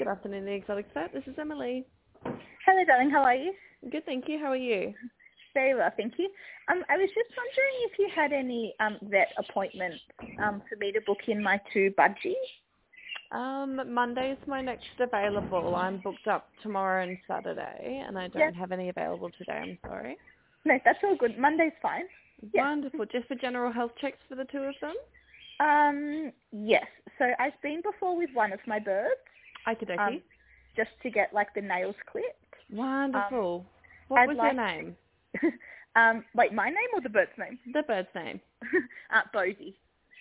Good afternoon, the Exotic Vet. This is Emily. Hello, darling. How are you? Good, thank you. How are you? Very well, thank you. I was just wondering if you had any vet appointments for me to book in my two budgies. Monday's my next available. I'm booked up tomorrow and Saturday, and I don't have any available today. I'm sorry. No, that's all good. Monday's fine. Yeah. Wonderful. Just for general health checks for the two of them? Yes. So I've been before with one of my birds. Okie dokie. Just to get like the nails clipped. Wonderful. What was your name? Wait, my name or the bird's name? The bird's name. Bodie.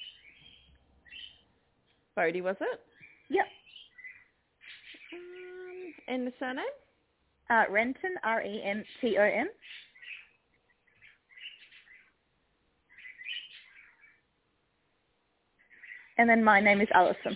Bodie, was it? Yep. And the surname? Renton, Renton. And then my name is Alison.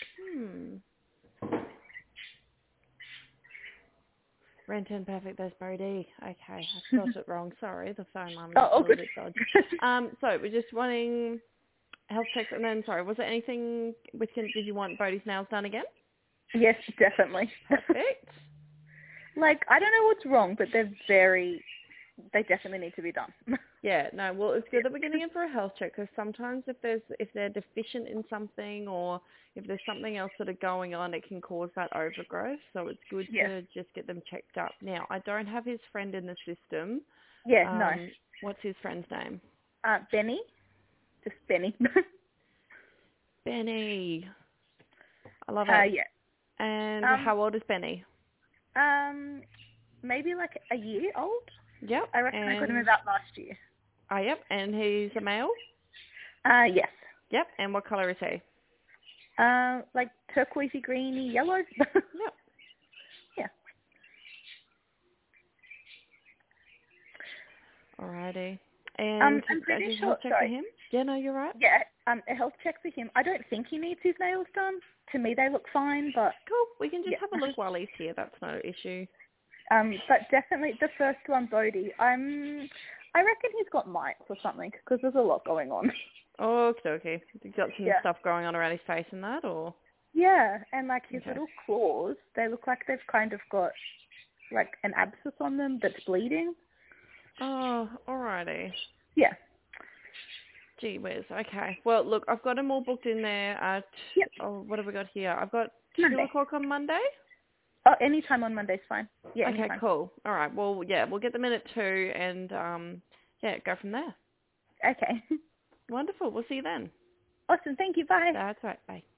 Renton, perfect. There's Bodie. Okay, I spelled it wrong. Sorry, the phone line Oh, was a good. little bit dodgy. So we're just wanting health checks, and then sorry, was there anything with? Did you want Bodie's nails done again? Yes, definitely. Perfect. I don't know what's wrong, but they definitely need to be done. Yeah, no, well, it's good that we're getting in for a health check, because sometimes if they're deficient in something, or if there's something else sort of going on, it can cause that overgrowth. So it's good to just get them checked up. Now, I don't have his friend in the system. Yeah, no. What's his friend's name? Benny. Just Benny. Benny. I love it. Yeah. And how old is Benny? Maybe like a year old. Yep. I reckon I got him about last year. Yep. And he's a male? Yes. Yep. And what colour is he? Like turquoisey, greeny, yellow. Yep. Yeah. Alrighty. And I'm pretty sure. Health check for him? Yeah, no, you're right. Yeah. A health check for him. I don't think he needs his nails done. To me, they look fine, but cool. We can just have a look while he's here. That's no issue. But definitely the first one, Bodie. I reckon he's got mites or something because there's a lot going on. Oh, okay. You've got some stuff going on around his face and that, or? Yeah, and like his little claws, they look like they've kind of got like an abscess on them that's bleeding. Oh, alrighty. Yeah. Gee whiz. Okay. Well, look, I've got them all booked in there at, what have we got here? I've got 2 o'clock on Monday. Oh, any time on Monday's fine. Yeah, okay, anytime. Cool. All right. Well, yeah, we'll get them in at 2 and, go from there. Okay. Wonderful. We'll see you then. Awesome. Thank you. Bye. That's right. Bye.